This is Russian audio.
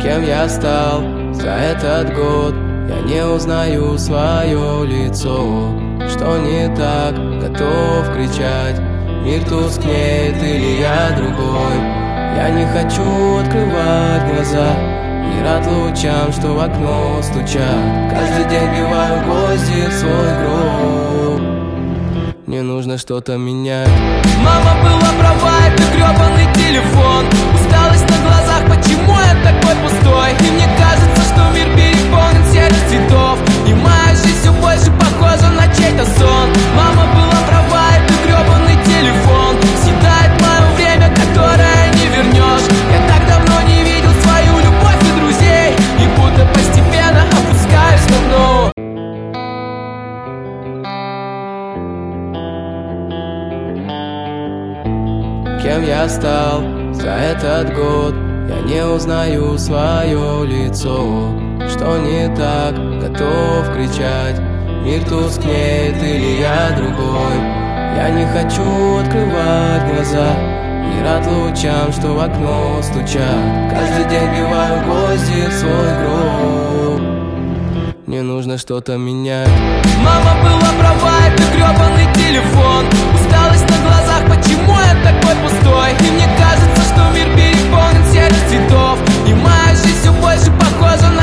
Кем я стал за этот год? Я не узнаю свое лицо. Что не так, готов кричать. Мир тускнеет или я другой. Я не хочу открывать глаза. Не рад лучам, что в окно стучат. Каждый день биваю гвозди в свой гроб. Мне нужно что-то менять. Мама была права, это гребаный телефон. Усталость на глазах, почему я такой пустой? И мне кажется, что мир переполнен серых цветов. И моя жизнь все больше похожа на чей-то сон. Мама была права, это гребаный телефон. Съедает мое время, которое не вернешь. Я так давно не видел свою любовь и друзей. И будто постепенно опускаюсь на дно. Кем я стал за этот год? Я не узнаю свое лицо. Что не так, готов кричать. Мир тускнеет или я другой. Я не хочу открывать глаза. Не рад лучам, что в окно стучат. Каждый день биваю гвозди в свой гроб. Мне нужно что-то менять. Мама была права, это гребаный телефон. Усталость на глазах, почему я такой пустой? И мне кажется, что мир переполнен серых цветов. И моя жизнь все больше похожа на